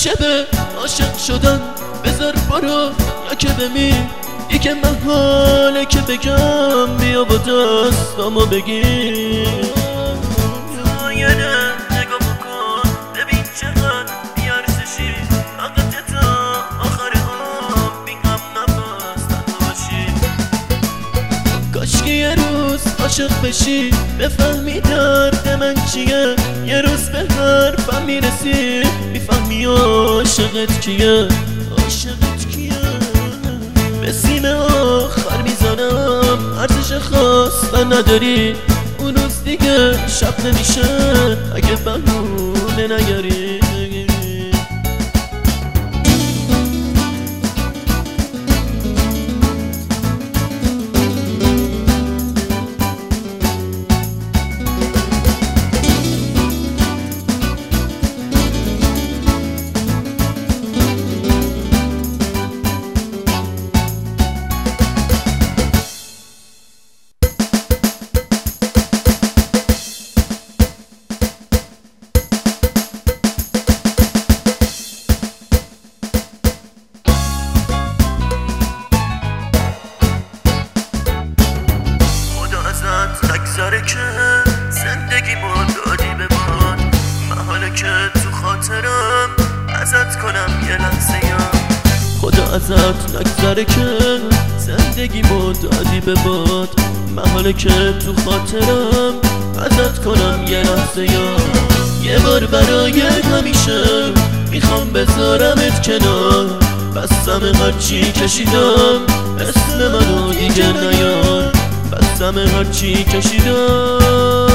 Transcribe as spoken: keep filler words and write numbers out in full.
میشه به عاشق شدن بذار برو یا که بمیر دیگه محاله که بگم بیا با دستامو بگیر تو یه نگاه بکن ببین چقدر بیارزشی فقط تا آخر هم بی غم نفس تنها باشی کاش که یه روز عاشق بشی بفهمی درد من چیه یه روز به حرفم میرسی میفهمی عاشقت کیه عاشقت کیه به سیم آخر میزنم ارزش خواستن نداری اون روز دیگه شب نمیشه اگه بهونه نیاری نگذاره که زندگی ما دادی به باد محاله که تو خاطرم ازت کنم یه لحظه یا خدا ازت نگذاره که زندگی ما دادی به باد محاله که تو خاطرم ازت کنم یه لحظه یا یه بار برای همیشه میخوام بذارمت کنار بستم هرچی کشیدم اسم منو دیگه نیار بستم هرچی کشیدم